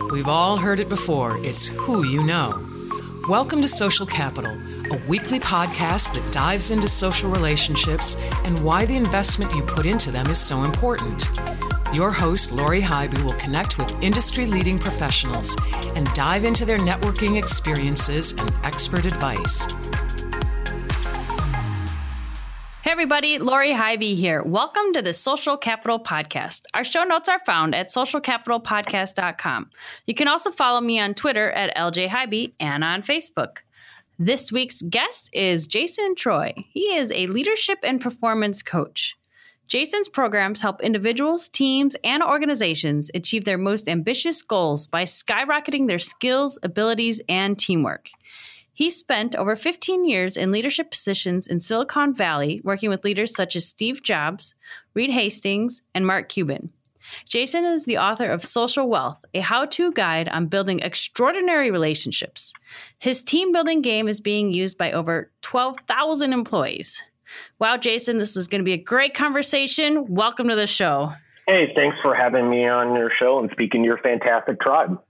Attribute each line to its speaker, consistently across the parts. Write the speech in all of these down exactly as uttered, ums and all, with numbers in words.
Speaker 1: We've all heard it before. It's who you know. Welcome to Social Capital, a weekly podcast that dives into social relationships and why the investment you put into them is so important. Your host, Lori Hybe, will connect with industry-leading professionals and dive into their networking experiences and expert advice.
Speaker 2: Hey everybody, Lori Hybe here. Welcome to the Social Capital Podcast. Our show notes are found at social capital podcast dot com. You can also follow me on Twitter at L J Hybe and on Facebook. This week's guest is Jason Troy. He is a leadership and performance coach. Jason's programs help individuals, teams, and organizations achieve their most ambitious goals by skyrocketing their skills, abilities, and teamwork. He spent over fifteen years in leadership positions in Silicon Valley, working with leaders such as Steve Jobs, Reed Hastings, and Mark Cuban. Jason is the author of Social Wealth, a how-to guide on building extraordinary relationships. His team-building game is being used by over twelve thousand employees. Wow, Jason, this is going to be a great conversation. Welcome to the show.
Speaker 3: Hey, thanks for having me on your show and speaking to your fantastic tribe.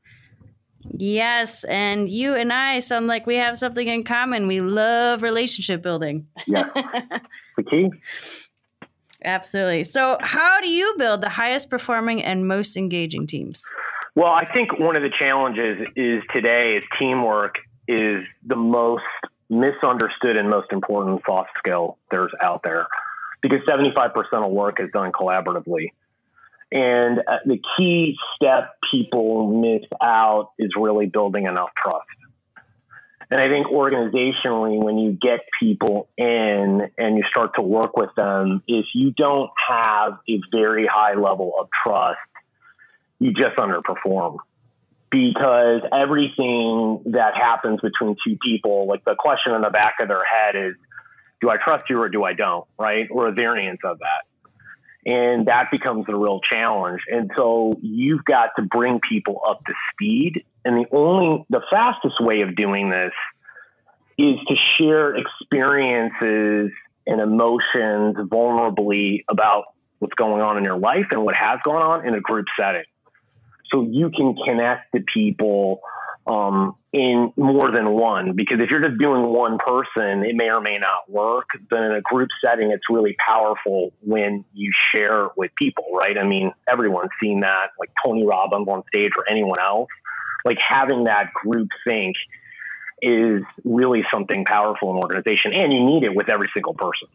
Speaker 2: Yes, and you and I sound like we have something in common. We love relationship building.
Speaker 3: Yeah, the key.
Speaker 2: Absolutely. So how do you build the highest performing and most engaging teams?
Speaker 3: Well, I think one of the challenges is today is teamwork is the most misunderstood and most important soft skill there's out there, because seventy-five percent of work is done collaboratively. And uh, the key step people miss out is really building enough trust. And I think organizationally, when you get people in and you start to work with them, if you don't have a very high level of trust, you just underperform. Because everything that happens between two people, like the question in the back of their head is, do I trust you or do I don't, right? Or a variance of that. And that becomes the real challenge. And so you've got to bring people up to speed. And the only, the fastest way of doing this is to share experiences and emotions vulnerably about what's going on in your life and what has gone on in a group setting. So you can connect to people um, in more than one, because if you're just doing one person, it may or may not work. But in a group setting, it's really powerful when you share with people, right? I mean, everyone's seen that, like Tony Robbins on stage or anyone else. Like having that group think is really something powerful in an organization, and you need it with every single person.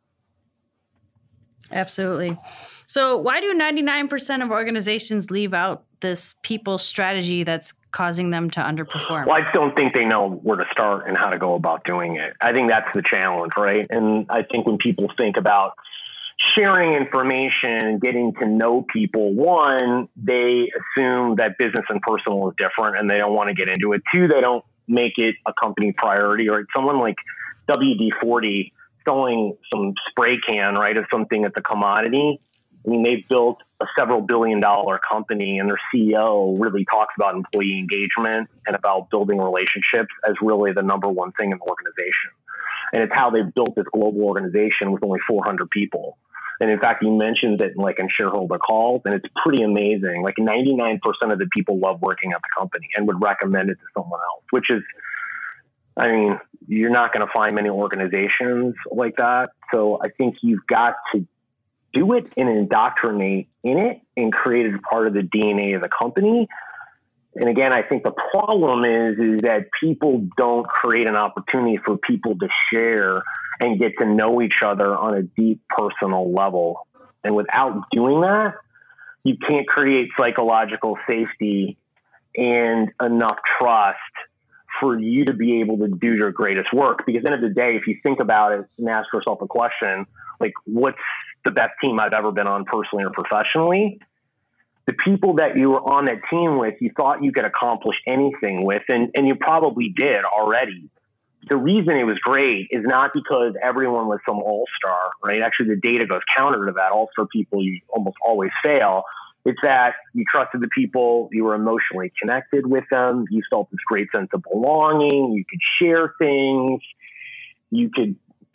Speaker 2: Absolutely. So why do ninety-nine percent of organizations leave out this people strategy that's causing them to underperform?
Speaker 3: Well, I just don't think they know where to start and how to go about doing it. I think that's the challenge, right? And I think when people think about sharing information and getting to know people, one, they assume that business and personal is different and they don't want to get into it. Two, they don't make it a company priority. Or someone like W D forty selling some spray can, right, of something that's a commodity. I mean, they've built a several billion dollar company, and their C E O really talks about employee engagement and about building relationships as really the number one thing in the organization. And it's how they've built this global organization with only four hundred people. And in fact, he mentions it like in shareholder calls, and it's pretty amazing. Like ninety-nine percent of the people love working at the company and would recommend it to someone else, which is, I mean, you're not going to find many organizations like that. So I think you've got to do it and indoctrinate in it and create it as part of the D N A of the company. And again, I think the problem is, is that people don't create an opportunity for people to share and get to know each other on a deep personal level. And without doing that, you can't create psychological safety and enough trust for you to be able to do your greatest work. Because at the end of the day, if you think about it and ask yourself a question, like, what's the best team I've ever been on personally or professionally? The people that you were on that team with, you thought you could accomplish anything with, and, and you probably did already. The reason it was great is not because everyone was some all-star, right? Actually, the data goes counter to that. All-star people, you almost always fail. It's that you trusted the people, you were emotionally connected with them, you felt this great sense of belonging, you could share things, you could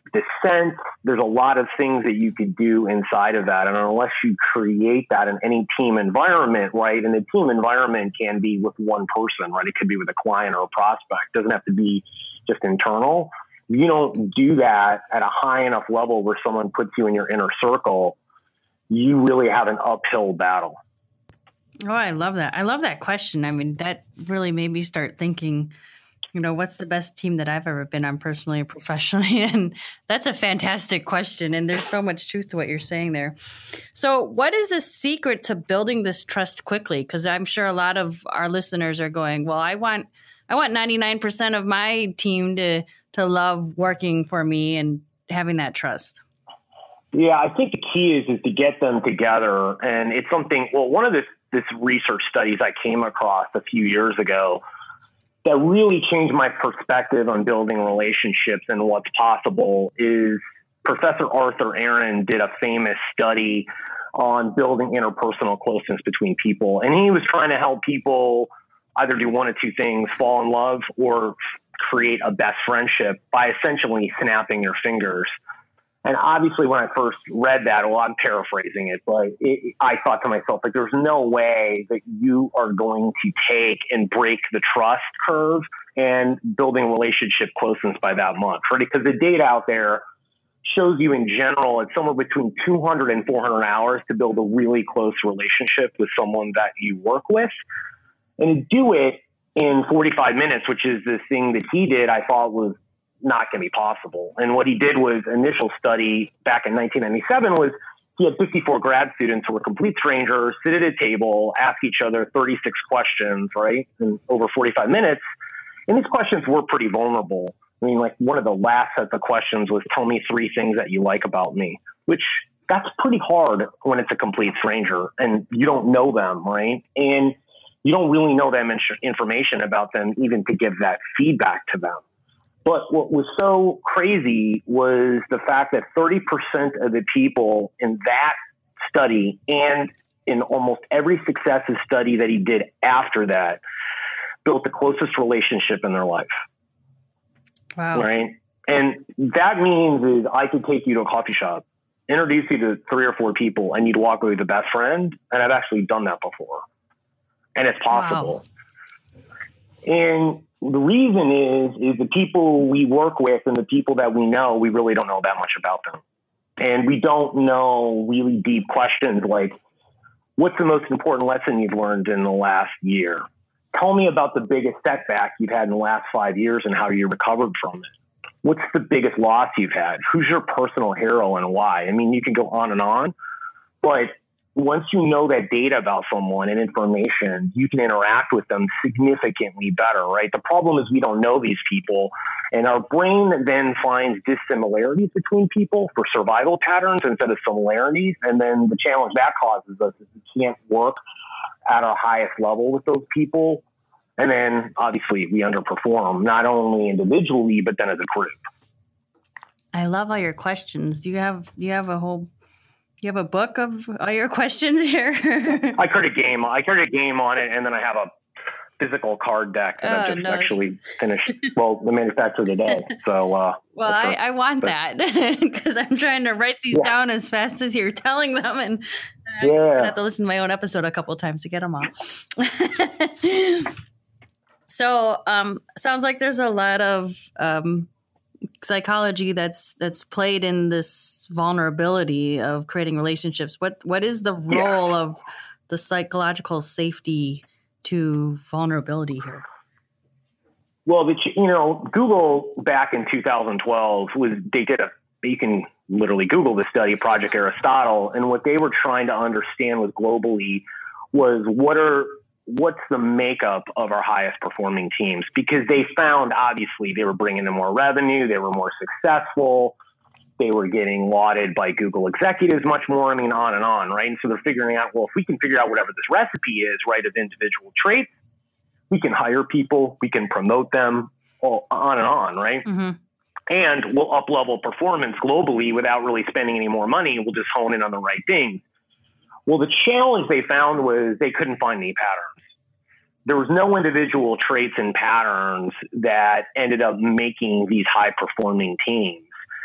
Speaker 3: dissent. There's a lot of things that you could do inside of that. And unless you create that in any team environment, right? And the team environment can be with one person, right? It could be with a client or a prospect. It doesn't have to be just internal. You don't do that at a high enough level where someone puts you in your inner circle, you really have an uphill battle.
Speaker 2: Oh, I love that. I love that question. I mean, that really made me start thinking, you know, what's the best team that I've ever been on personally and professionally? And that's a fantastic question. And there's so much truth to what you're saying there. So what is the secret to building this trust quickly? Because I'm sure a lot of our listeners are going, well, I want I want ninety-nine percent of my team to to love working for me and having that trust.
Speaker 3: Yeah, I think the key is is to get them together. And it's something, well, one of this, this research studies I came across a few years ago that really changed my perspective on building relationships and what's possible is Professor Arthur Aaron did a famous study on building interpersonal closeness between people. And he was trying to help people either do one of two things, fall in love or create a best friendship by essentially snapping your fingers. And obviously when I first read that, well, I'm paraphrasing it, but it, I thought to myself, like, there's no way that you are going to take and break the trust curve and building relationship closeness by that much, right? Because the data out there shows you in general, it's somewhere between two hundred and four hundred hours to build a really close relationship with someone that you work with. And to do it in forty-five minutes, which is this thing that he did, I thought was not going to be possible. And what he did was initial study back in nineteen ninety-seven was he had fifty-four grad students who were complete strangers, sit at a table, ask each other thirty-six questions, right? In over forty-five minutes. And these questions were pretty vulnerable. I mean, like one of the last sets of questions was, tell me three things that you like about me, which that's pretty hard when it's a complete stranger and you don't know them, right? And you don't really know them information about them even to give that feedback to them. But what was so crazy was the fact that thirty percent of the people in that study and in almost every successive study that he did after that built the closest relationship in their life.
Speaker 2: Wow.
Speaker 3: Right. And that means is I could take you to a coffee shop, introduce you to three or four people, and you'd walk away with the best friend. And I've actually done that before. And it's possible. Wow. And the reason is, is the people we work with and the people that we know, we really don't know that much about them. And we don't know really deep questions like, what's the most important lesson you've learned in the last year? Tell me about the biggest setback you've had in the last five years and how you recovered from it. What's the biggest loss you've had? Who's your personal hero and why? I mean, you can go on and on, but once you know that data about someone and information, you can interact with them significantly better, right? The problem is we don't know these people, and our brain then finds dissimilarities between people for survival patterns instead of similarities. And then the challenge that causes us is we can't work at our highest level with those people. And then obviously we underperform, not only individually, but then as a group.
Speaker 2: I love all your questions. Do you have, do you have a whole You have a book of all your questions here?
Speaker 3: I created a game. I created a game on it, and then I have a physical card deck that oh, I just no. actually finished. Well, the manufacturer today. So, uh,
Speaker 2: well, I, I want but, that because I'm trying to write these yeah. down as fast as you're telling them, and
Speaker 3: yeah.
Speaker 2: I have to listen to my own episode a couple of times to get them all. So, um, sounds like there's a lot of um, psychology that's that's played in this vulnerability of creating relationships. What what is the role yeah. of the psychological safety to vulnerability here?
Speaker 3: Well, the, you know, Google back in two thousand twelve was they did a you can literally Google the study Project Aristotle, and what they were trying to understand was globally was what are what's the makeup of our highest performing teams? Because they found, obviously, they were bringing in more revenue. They were more successful. They were getting lauded by Google executives much more. I mean, on and on, right? And so they're figuring out, well, if we can figure out whatever this recipe is, right, of individual traits, we can hire people, we can promote them, all, on and on, right?
Speaker 2: Mm-hmm.
Speaker 3: And we'll up-level performance globally without really spending any more money. We'll just hone in on the right things. Well, the challenge they found was they couldn't find any patterns. There was no individual traits and patterns that ended up making these high-performing teams.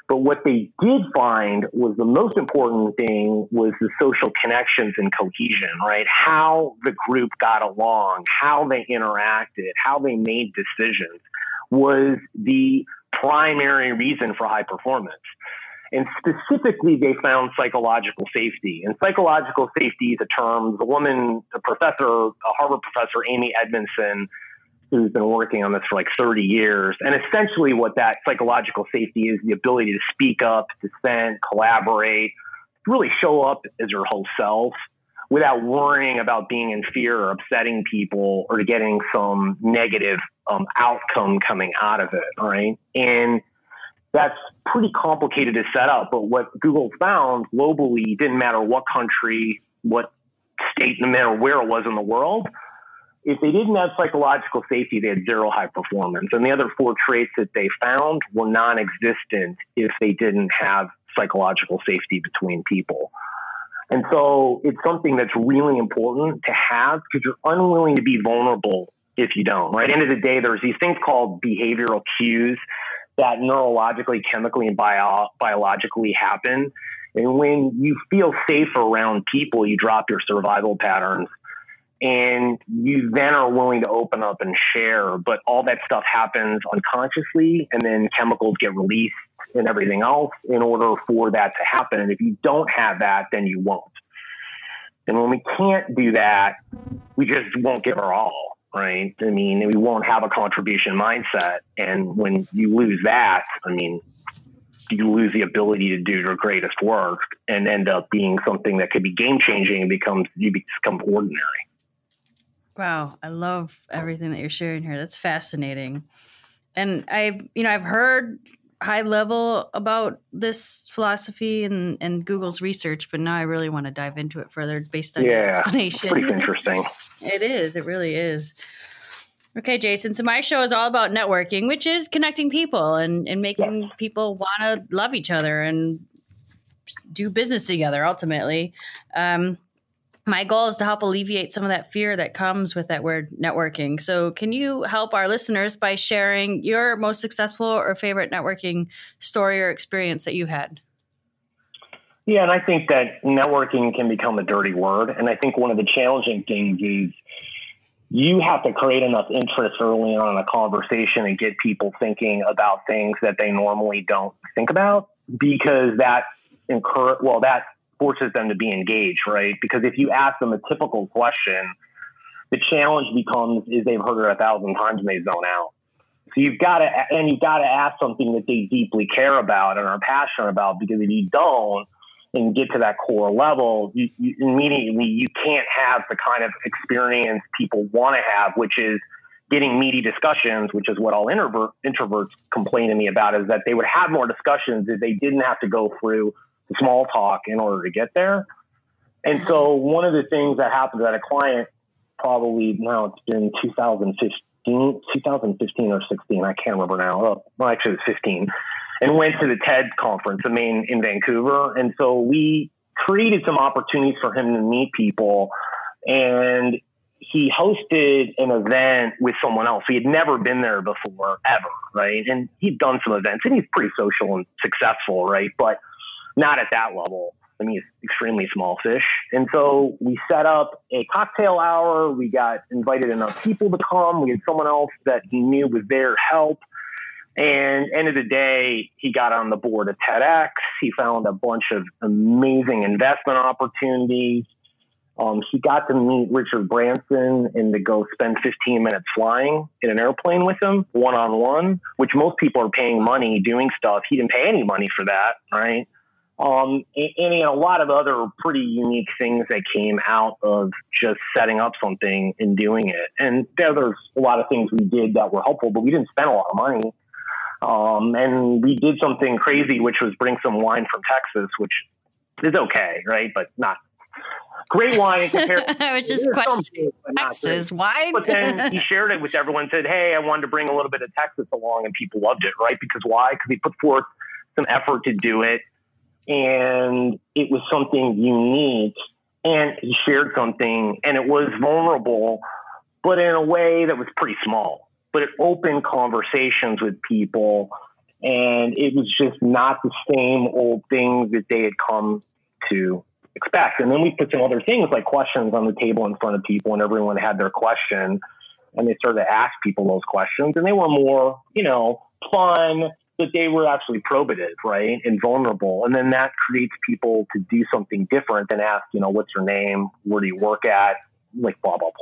Speaker 3: But what they did find was the most important thing was the social connections and cohesion, right? How the group got along, how they interacted, how they made decisions was the primary reason for high performance. And specifically, they found psychological safety. And psychological safety is a term, the woman, the professor, a Harvard professor, Amy Edmondson, who's been working on this for like thirty years. And essentially what that psychological safety is, the ability to speak up, dissent, collaborate, really show up as your whole self without worrying about being in fear or upsetting people or getting some negative um, outcome coming out of it, right? And that's pretty complicated to set up. But what Google found globally, didn't matter what country, what state, no matter where it was in the world, if they didn't have psychological safety, they had zero high performance. And the other four traits that they found were non-existent if they didn't have psychological safety between people. And so it's something that's really important to have because you're unwilling to be vulnerable if you don't, right? End of the day, there's these things called behavioral cues that neurologically, chemically, and bio- biologically happen. And when you feel safe around people, you drop your survival patterns. And you then are willing to open up and share, but all that stuff happens unconsciously, and then chemicals get released and everything else in order for that to happen. And if you don't have that, then you won't. And when we can't do that, we just won't give our all, right? I mean, we won't have a contribution mindset. And when you lose that, I mean, you lose the ability to do your greatest work and end up being something that could be game changing and becomes, you become ordinary.
Speaker 2: Wow. I love everything that you're sharing here. That's fascinating. And I've, you know, I've heard high level about this philosophy and, and Google's research, but now I really want to dive into it further based on
Speaker 3: yeah,
Speaker 2: your explanation.
Speaker 3: It's pretty interesting.
Speaker 2: It is. It really is. Okay, Jason. So my show is all about networking, which is connecting people and, and making
Speaker 3: yes.
Speaker 2: people want to love each other and do business together ultimately. Um, My goal is to help alleviate some of that fear that comes with that word networking. So can you help our listeners by sharing your most successful or favorite networking story or experience that you've had?
Speaker 3: Yeah, and I think that networking can become a dirty word. And I think one of the challenging things is you have to create enough interest early on in a conversation and get people thinking about things that they normally don't think about, because that incur well, that forces them to be engaged, right? Because if you ask them a typical question, the challenge becomes is they've heard it a thousand times and they zone out. So you've got to, and you've got to ask something that they deeply care about and are passionate about, because if you don't and get to that core level, you, you immediately, you can't have the kind of experience people want to have, which is getting meaty discussions, which is what all introvert, introverts complain to me about, is that they would have more discussions if they didn't have to go through small talk in order to get there. And so one of the things that happened to that a client, probably now it's been two thousand fifteen, two thousand fifteen or sixteen, I can't remember now. Oh, well, actually it was fifteen, and went to the TED conference, the main in Vancouver. And so we created some opportunities for him to meet people, and he hosted an event with someone else. He had never been there before, ever, right? And he'd done some events, and he's pretty social and successful, right? But not at that level. I mean, it's extremely small fish. And so we set up a cocktail hour. We got invited enough people to come. We had someone else that he knew was there to help. And end of the day, he got on the board of TEDx. He found a bunch of amazing investment opportunities. Um, he got to meet Richard Branson and to go spend fifteen minutes flying in an airplane with him one-on-one, which most people are paying money doing stuff. He didn't pay any money for that, right? Um, and, and a lot of other pretty unique things that came out of just setting up something and doing it. And there, there's a lot of things we did that were helpful, but we didn't spend a lot of money. Um, and we did something crazy, which was bring some wine from Texas, which is okay, right? But not great wine compared.
Speaker 2: I was just questioning Texas wine.
Speaker 3: But then he shared it with everyone, said, hey, I wanted to bring a little bit of Texas along, and people loved it, right? Because why? Because he put forth some effort to do it. And it was something unique, and he shared something, and it was vulnerable, but in a way that was pretty small. But it opened conversations with people, And it was just not the same old things that they had come to expect. And then we put some other things like questions on the table in front of people, and everyone had their question, and they started to ask people those questions, and they were more, you know, fun, but they were actually probative, right? And vulnerable. And then that creates people to do something different than ask, you know, what's your name? Where do you work at? Like blah, blah,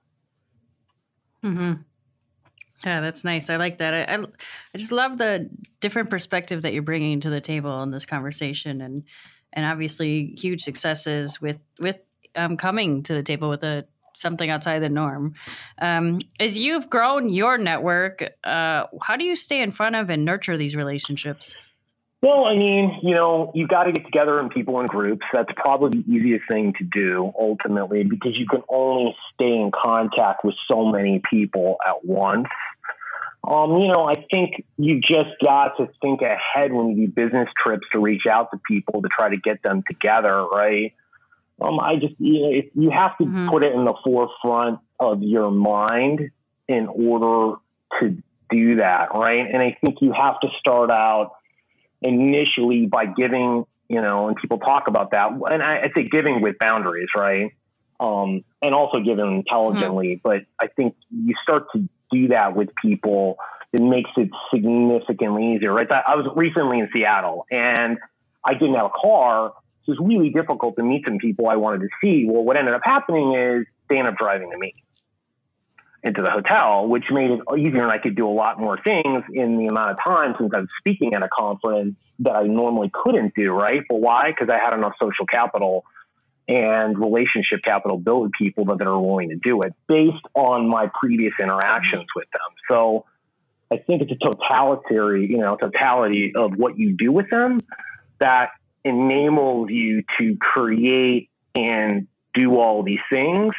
Speaker 3: blah.
Speaker 2: Mm-hmm. Yeah, that's nice. I like that. I, I, I just love the different perspective that you're bringing to the table in this conversation, and and obviously huge successes with with um, coming to the table with a something outside the norm. Um, as you've grown your network, uh, how do you stay in front of and nurture these relationships?
Speaker 3: Well, I mean, you know, you've got to get together in people in groups. That's probably the easiest thing to do ultimately, because you can only stay in contact with so many people at once. Um, you know, I think you just got to think ahead when you do business trips to reach out to people to try to get them together, right? Um, I just, you know, if you have to mm-hmm. put it in the forefront of your mind in order to do that, right? And I think you have to start out initially by giving, you know, and people talk about that. And I, I say giving with boundaries, right? Um, and also giving intelligently. Mm-hmm. But I think you start to do that with people, it makes it significantly easier, right? I was recently in Seattle and I didn't have a car. So it was really difficult to meet some people I wanted to see. Well, what ended up happening is they ended up driving to me into the hotel, which made it easier, and I could do a lot more things in the amount of time since I was speaking at a conference that I normally couldn't do, right? But why? Because I had enough social capital and relationship capital built with people that, that are willing to do it based on my previous interactions with them. So I think it's a totality, you know, totality of what you do with them that enables you to create and do all these things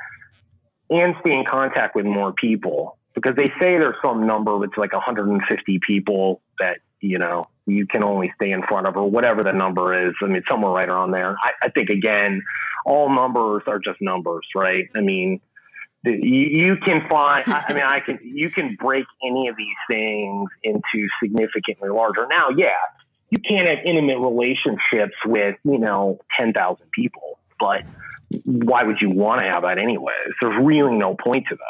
Speaker 3: and stay in contact with more people, because they say there's some number, it's like one hundred fifty people that, you know, you can only stay in front of, or whatever the number is. I mean, somewhere right around there. I, I think, again, all numbers are just numbers, right? I mean, the, you, you can find, I, I mean, I can, you can break any of these things into significantly larger. Now, yeah, you can't have intimate relationships with, you know, ten thousand people, but why would you want to have that anyways? There's really no point to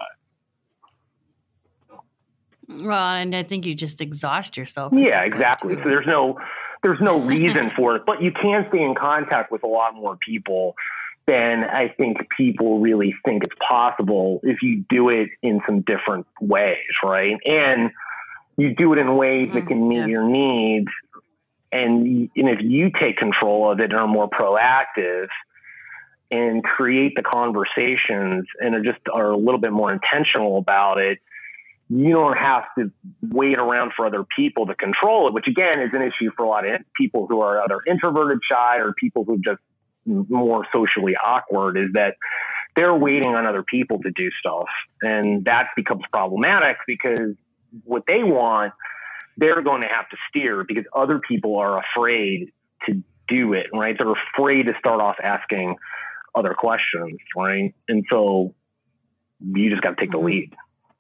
Speaker 3: that.
Speaker 2: Well, and I think you just exhaust yourself.
Speaker 3: Yeah, exactly. So there's no, there's no reason for it, but you can stay in contact with a lot more people than I think people really think it's possible if you do it in some different ways, right? And you do it in ways mm, that can meet yeah. your needs. And, and if you take control of it and are more proactive and create the conversations and are just are a little bit more intentional about it, you don't have to wait around for other people to control it, which again is an issue for a lot of people who are either introverted, shy, or people who are just more socially awkward, is that they're waiting on other people to do stuff. And that becomes problematic because what they want, they're going to have to steer because other people are afraid to do it, right? They're afraid to start off asking other questions, right? And so you just got to take the lead.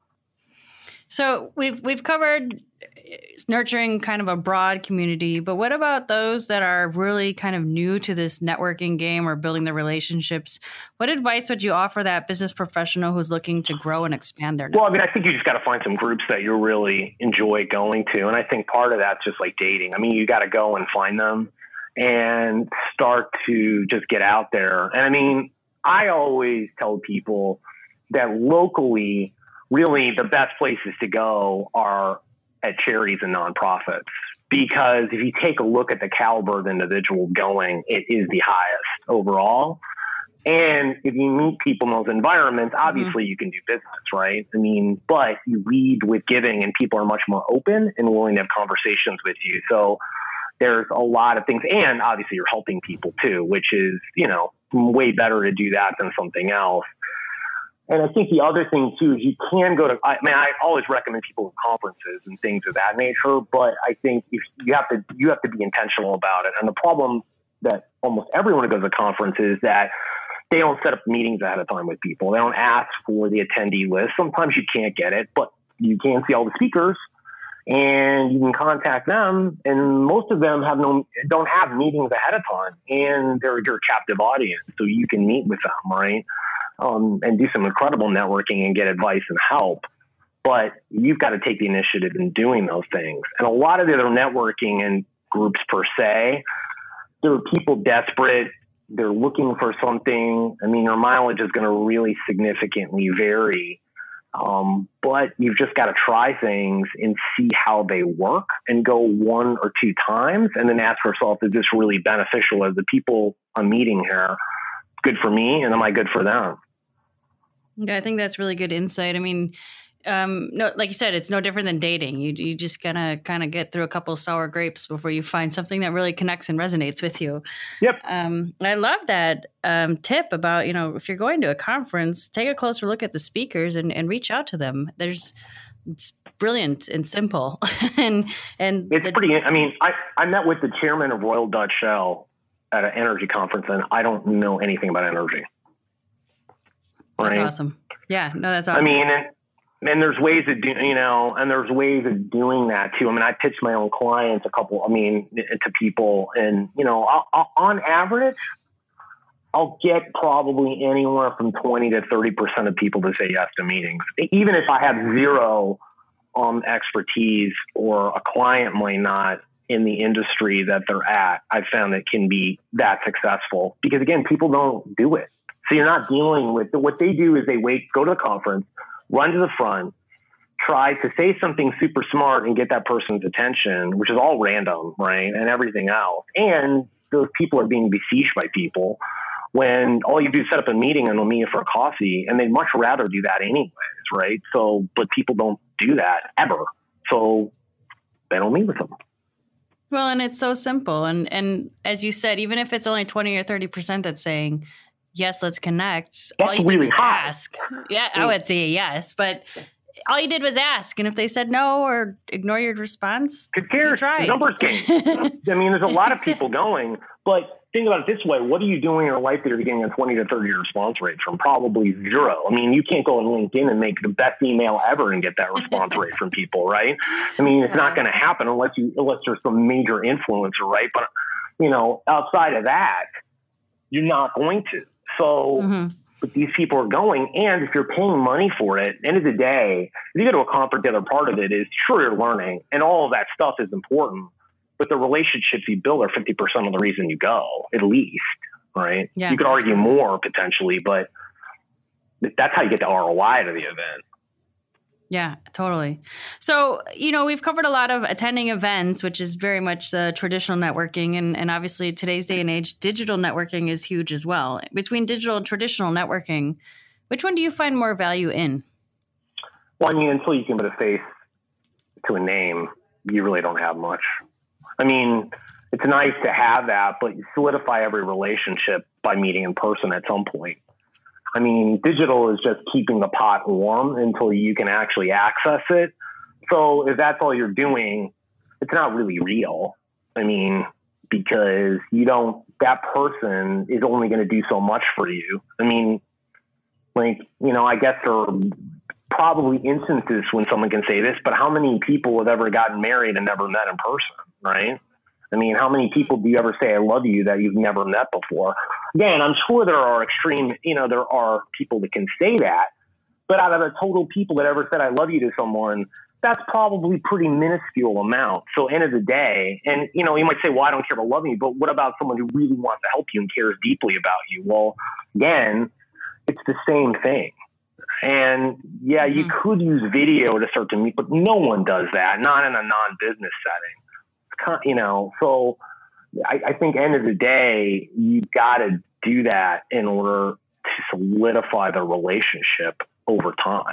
Speaker 2: So we've we've covered nurturing kind of a broad community, but what about those that are really kind of new to this networking game or building the relationships? What advice would you offer that business professional who's looking to grow and expand their network?
Speaker 3: Well, I mean, I think you just got to find some groups that you really enjoy going to. And I think part of that's just like dating. I mean, you got to go and find them and start to just get out there. And I mean, I always tell people that locally, really the best places to go are at charities and nonprofits, because if you take a look at the caliber of individual going, it is the highest overall. And if you meet people in those environments, obviously mm-hmm. you can do business, right? I mean, but you lead with giving and people are much more open and willing to have conversations with you. So there's a lot of things, and obviously you're helping people too, which is, you know, way better to do that than something else. And I think the other thing too is you can go to, I mean, I always recommend people to conferences and things of that nature, but I think if you have to, you have to be intentional about it. And the problem that almost everyone who goes to conferences is that they don't set up meetings ahead of time with people. They don't ask for the attendee list. Sometimes you can't get it, but you can see all the speakers. and you can contact them. And most of them have no, don't have meetings ahead of time, and they're your captive audience. So you can meet with them, right? Um, and do some incredible networking and get advice and help. But you've got to take the initiative in doing those things. And a lot of the other networking and groups per se, there are people desperate. They're looking for something. I mean, your mileage is going to really significantly vary. Um, but you've just got to try things and see how they work and go one or two times and then ask yourself, is this really beneficial? Are the people I'm meeting here good for me, and am I good for them?
Speaker 2: Yeah, I think that's really good insight. I mean, um, no, like you said, it's no different than dating. You you just gotta kind of get through a couple sour grapes before you find something that really connects and resonates with you.
Speaker 3: Yep.
Speaker 2: Um, I love that um, tip about, you know, if you're going to a conference, take a closer look at the speakers and, and reach out to them. There's it's brilliant and simple. and and
Speaker 3: it's
Speaker 2: the,
Speaker 3: pretty. I mean, I I met with the chairman of Royal Dutch Shell at an energy conference, and I don't know anything about energy.
Speaker 2: Right? That's awesome. Yeah, no, that's awesome.
Speaker 3: I mean, and, and there's ways of do, you know, and there's ways of doing that too. I mean, I pitch my own clients a couple, I mean, to people, and, you know, I'll, I'll, on average, I'll get probably anywhere from twenty to thirty percent of people to say yes to meetings. Even if I have zero um, expertise, or a client might not in the industry that they're at, I've found it can be that successful because, again, people don't do it. So you're not dealing with, what they do is they wait, go to the conference, run to the front, try to say something super smart and get that person's attention, which is all random, right? And everything else. And those people are being besieged by people when all you do is set up a meeting and they'll meet you for a coffee, and they'd much rather do that anyways, right? So, but people don't do that ever. So they don't meet with them.
Speaker 2: Well, and it's so simple. And, and as you said, even if it's only twenty or thirty percent that's saying, yes, let's connect.
Speaker 3: That's
Speaker 2: all you
Speaker 3: really
Speaker 2: did was
Speaker 3: high.
Speaker 2: ask. Yeah, I would say yes, but all you did was ask. And if they said no or ignore your response,
Speaker 3: who cares?
Speaker 2: You tried.
Speaker 3: Numbers game. I mean, there's a lot of people going, but think about it this way. What are you doing in your life that you're getting a twenty to thirty response rate from? Probably zero. I mean, you can't go on LinkedIn and make the best email ever and get that response rate from people, right? I mean, it's yeah. not going to happen unless you, unless there's some major influencer, right? But, you know, outside of that, you're not going to. So, mm-hmm. but these people are going, and if you're paying money for it, end of the day, if you go to a conference, the other part of it is sure you're learning, and all of that stuff is important, but the relationships you build are fifty percent of the reason you go, at least, right?
Speaker 2: Yeah.
Speaker 3: You could argue more potentially, but that's how you get the R O I to the event.
Speaker 2: Yeah, totally. So, you know, we've covered a lot of attending events, which is very much the traditional networking. And, and obviously today's day and age, digital networking is huge as well. Between digital and traditional networking, which one do you find more value in?
Speaker 3: Well, I mean, until you can put a face to a name, you really don't have much. I mean, it's nice to have that, but you solidify every relationship by meeting in person at some point. I mean, digital is just keeping the pot warm until you can actually access it. So if that's all you're doing, it's not really real. I mean, because you don't, that person is only going to do so much for you. I mean, like, you know, I guess there are probably instances when someone can say this, but how many people have ever gotten married and never met in person, right? I mean, how many people do you ever say, I love you, that you've never met before? Again, I'm sure there are extreme, you know, there are people that can say that, but out of the total people that ever said, I love you to someone, that's probably pretty minuscule amount. So end of the day, and, you know, you might say, well, I don't care about loving you, but what about someone who really wants to help you and cares deeply about you? Well, again, it's the same thing. And yeah, mm-hmm. you could use video to start to meet, but no one does that, not in a non-business setting. You know, so I, I think end of the day, you got to do that in order to solidify the relationship over time.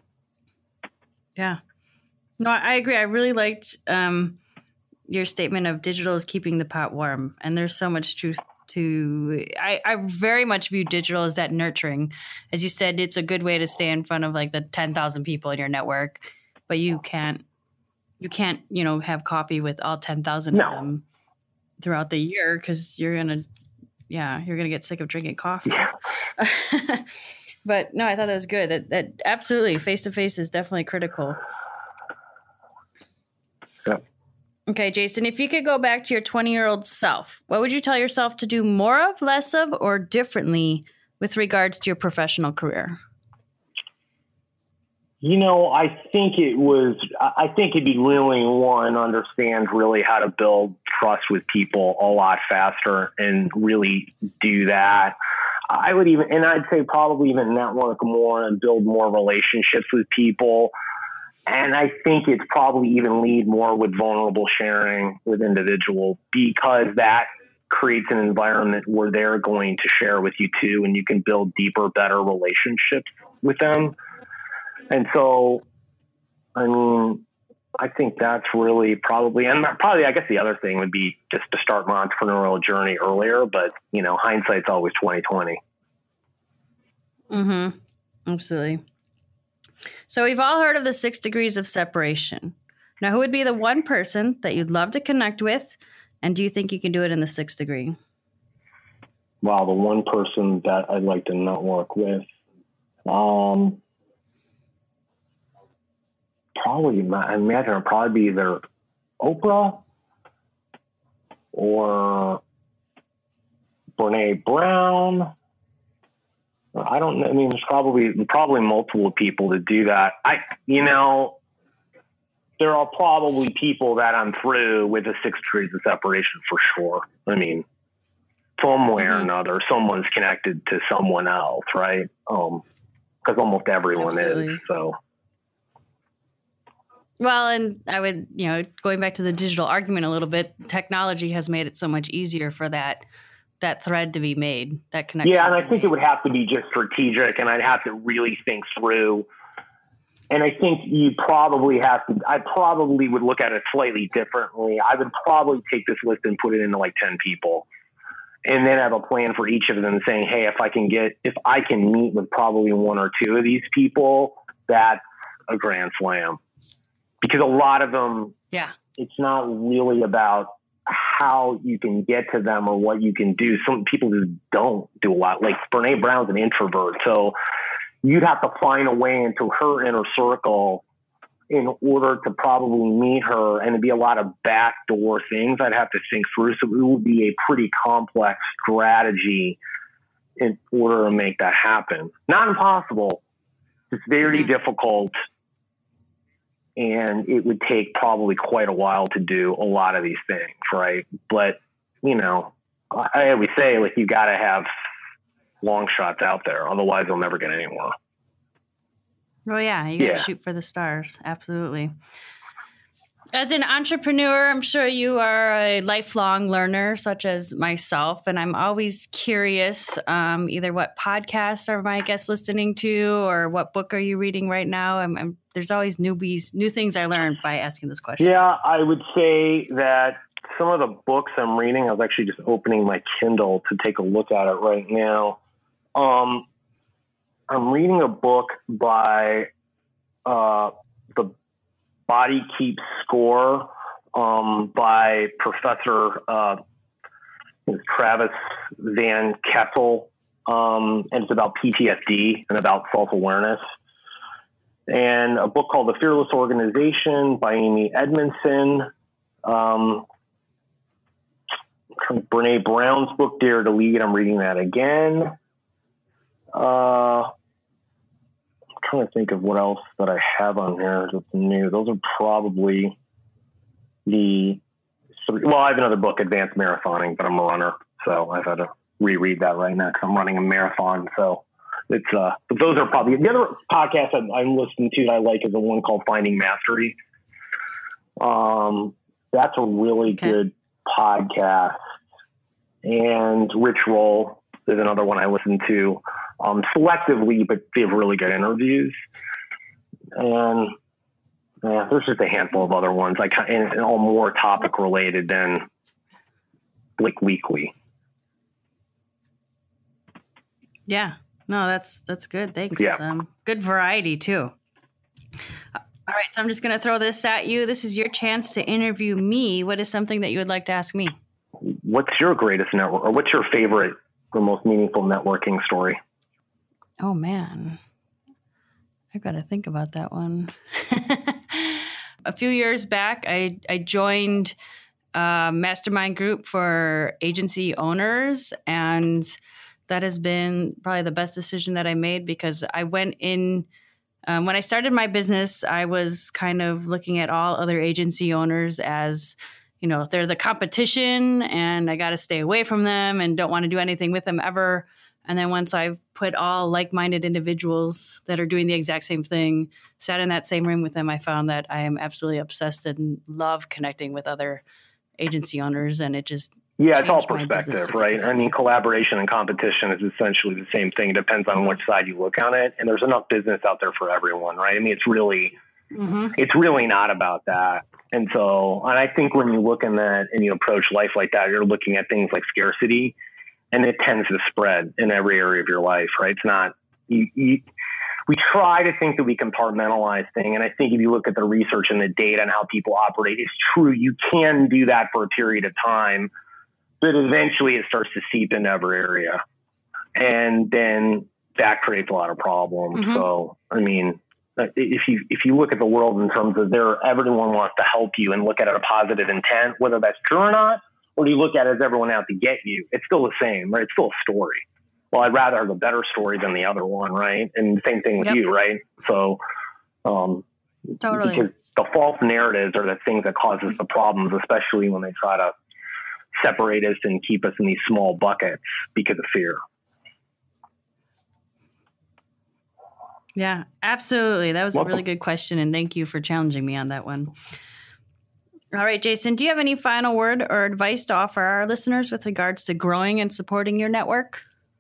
Speaker 2: Yeah, no, I agree. I really liked um, your statement of digital is keeping the pot warm. And there's so much truth to, I, I very much view digital as that nurturing. As you said, it's a good way to stay in front of like the ten thousand people in your network, but you can't, You can't, you know, have coffee with all ten thousand
Speaker 3: no.
Speaker 2: of them throughout the year because you're going to, yeah, you're going to get sick of drinking coffee.
Speaker 3: Yeah.
Speaker 2: But no, I thought that was good. That, that absolutely face-to-face is definitely critical. Okay, Jason, if you could go back to your twenty-year-old self, what would you tell yourself to do more of, less of, or differently with regards to your professional career?
Speaker 3: You know, I think it was, I think it'd be really one, understand really how to build trust with people a lot faster and really do that. I would even, and I'd say probably even network more and build more relationships with people. And I think it's probably even lead more with vulnerable sharing with individuals, because that creates an environment where they're going to share with you too, and you can build deeper, better relationships with them. And so, I mean, I think that's really probably, and probably, I guess the other thing would be just to start my entrepreneurial journey earlier, but you know, hindsight's always twenty twenty.
Speaker 2: Mm-hmm. Absolutely. So we've all heard of the six degrees of separation. Now, who would be the one person that you'd love to connect with? And do you think you can do it in the sixth degree?
Speaker 3: Wow. The one person that I'd like to network with, um, probably, I imagine it'd probably be either Oprah or Brene Brown. I don't know. I mean, there's probably, probably multiple people to do that. I, you know, there are probably people that I'm through with the six degrees of separation for sure. I mean, some way or another, someone's connected to someone else, right? Um, because almost everyone
Speaker 2: Absolutely.
Speaker 3: is. So.
Speaker 2: Well, and I would, you know, going back to the digital argument a little bit, technology has made it so much easier for that that thread to be made, that connection.
Speaker 3: Yeah, and I think it would have to be just strategic, and I'd have to really think through. And I think you probably have to, I probably would look at it slightly differently. I would probably take this list and put it into like ten people, and then have a plan for each of them saying, hey, if I can get, if I can meet with probably one or two of these people, that's a grand slam. Because a lot of them,
Speaker 2: yeah,
Speaker 3: it's not really about how you can get to them or what you can do. Some people just don't do a lot. Like Brene Brown's an introvert. So you'd have to find a way into her inner circle in order to probably meet her, and it'd be a lot of backdoor things I'd have to think through. So it would be a pretty complex strategy in order to make that happen. Not impossible. It's very mm-hmm. difficult. And it would take probably quite a while to do a lot of these things, right? But, you know, I always say, like, you got to have long shots out there. Otherwise, they'll never get anywhere.
Speaker 2: Well, yeah, you got to yeah. shoot for the stars. Absolutely. As an entrepreneur, I'm sure you are a lifelong learner, such as myself, and I'm always curious, um, either what podcasts are my guests listening to, or what book are you reading right now? I'm, I'm, there's always newbies, new things I learned by asking this question.
Speaker 3: Yeah, I would say that some of the books I'm reading, I was actually just opening my Kindle to take a look at it right now. Um, I'm reading a book by uh, the Body Keeps Score um, by Professor uh, Travis Van Kessel, um, and it's about P T S D and about self-awareness. And a book called The Fearless Organization by Amy Edmondson. Um, Brene Brown's book, Dare to Lead, I'm reading that again. Uh, trying to think of what else that I have on here that's new. Those are probably the three. Well, I have another book, Advanced Marathoning, but I'm a runner, so I've had to reread that right now because I'm running a marathon. So it's uh, but those are probably the other podcast I'm, I'm listening to that I like is the one called Finding Mastery. Um, that's a really okay. good podcast. And Rich Roll is another one I listen to. Um, selectively, but they have really good interviews. And yeah, there's just a handful of other ones, like and, and all more topic related than like weekly.
Speaker 2: Yeah, no, that's that's good. Thanks.
Speaker 3: Yeah.
Speaker 2: Um, good variety too. All right, so I'm just going to throw this at you. This is your chance to interview me. What is something that you would like to ask me?
Speaker 3: What's your greatest network, or what's your favorite, the most meaningful networking story?
Speaker 2: Oh, man. I've got to think about that one. a few years back, I, I joined a mastermind group for agency owners, and that has been probably the best decision that I made, because I went in, um, when I started my business, I was kind of looking at all other agency owners as, you know, they're the competition and I got to stay away from them and don't want to do anything with them ever. And then once I've put all like-minded individuals that are doing the exact same thing, sat in that same room with them, I found that I am absolutely obsessed and love connecting with other agency owners. And it just
Speaker 3: Yeah, it's all perspective, right? I mean, collaboration and competition is essentially the same thing. It depends on which side you look on it. And there's enough business out there for everyone, right? I mean, it's really, mm-hmm. it's really not about that. And so, and I think when you look in that and you approach life like that, you're looking at things like scarcity, and it tends to spread in every area of your life, right? It's not, you, you, we try to think that we compartmentalize things. And I think if you look at the research and the data and how people operate, it's true. You can do that for a period of time, but eventually it starts to seep into every area. And then that creates a lot of problems. Mm-hmm. So, I mean, if you, if you look at the world in terms of there, everyone wants to help you and look at it a positive intent, whether that's true or not, or do you look at it as everyone out to get you? It's still the same, right? It's still a story. Well, I'd rather have a better story than the other one, right? And the same thing with yep. you, right? So, um,
Speaker 2: totally.
Speaker 3: Because the false narratives are the things that cause us the problems, especially when they try to separate us and keep us in these small buckets because of fear.
Speaker 2: Yeah, absolutely. That was
Speaker 3: Welcome.
Speaker 2: a really good question, and thank you for challenging me on that one. All right, Jason, do you have any final word or advice to offer our listeners with regards to growing and supporting your network?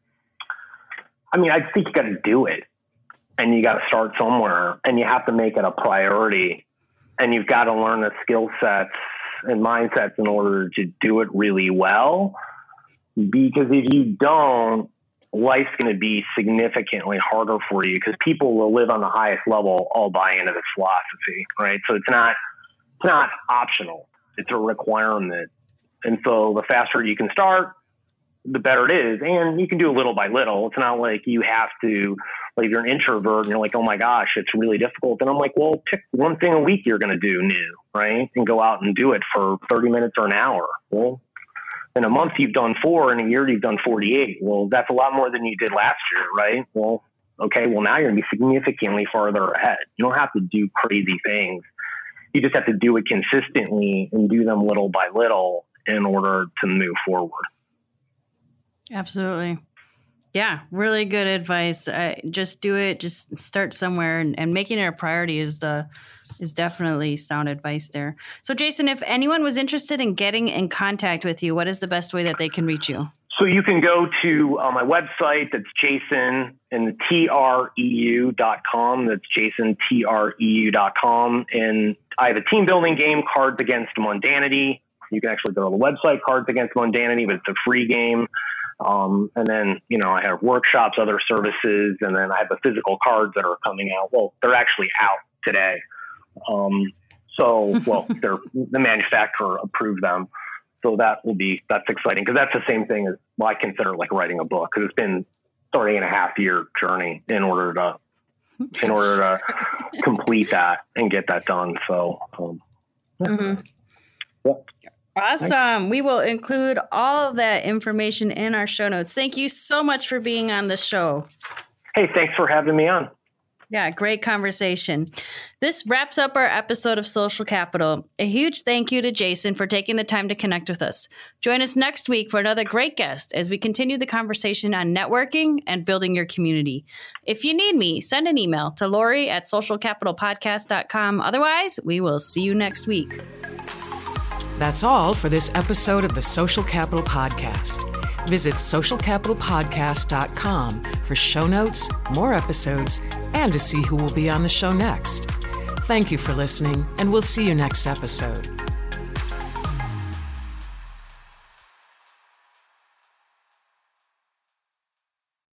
Speaker 3: I mean, I think you got to do it, and you got to start somewhere, and you have to make it a priority, and you've got to learn the skill sets and mindsets in order to do it really well. Because if you don't, life's going to be significantly harder for you, because people will live on the highest level all buy into this philosophy, right? So it's not, it's not optional. It's a requirement. And so the faster you can start, the better it is. And you can do it little by little. It's not like you have to, like if you're an introvert and you're like, oh my gosh, it's really difficult. And I'm like, well, pick one thing a week you're going to do new, right? And go out and do it for thirty minutes or an hour. Well, in a month you've done four, in a year you've done forty-eight. Well, that's a lot more than you did last year, right? Well, okay, well now you're going to be significantly farther ahead. You don't have to do crazy things. You just have to do it consistently and do them little by little in order to move forward.
Speaker 2: Absolutely. Yeah, really good advice. Uh, just do it. Just start somewhere, and, and making it a priority is the is definitely sound advice there. So, Jason, if anyone was interested in getting in contact with you, what is the best way that they can reach you?
Speaker 3: So you can go to uh, my website. That's Jason and T R E U dot com. That's Jason T R E U dot com. And I have a team building game, Cards Against Mundanity. You can actually go to the website, Cards Against Mundanity, but it's a free game. Um, and then, you know, I have workshops, other services, and then I have the physical cards that are coming out. Well, they're actually out today. Um, so, well, they're, the manufacturer approved them. So that will be, that's exciting, because that's the same thing as, well, I consider like writing a book, because it's been three and a half year journey in order to, in order to complete that and get that done. So, um, yeah.
Speaker 2: Mm-hmm.
Speaker 3: Yeah.
Speaker 2: Awesome. Thanks. We will include all of that information in our show notes. Thank you so much for being on the show.
Speaker 3: Hey, thanks for having me on.
Speaker 2: Yeah, great conversation. This wraps up our episode of Social Capital. A huge thank you to Jason for taking the time to connect with us. Join us next week for another great guest as we continue the conversation on networking and building your community. If you need me, send an email to Lori at social capital podcast dot com. Otherwise, we will see you next week.
Speaker 1: That's all for this episode of the Social Capital Podcast. Visit social capital podcast dot com for show notes, more episodes, and to see who will be on the show next. Thank you for listening, and we'll see you next episode.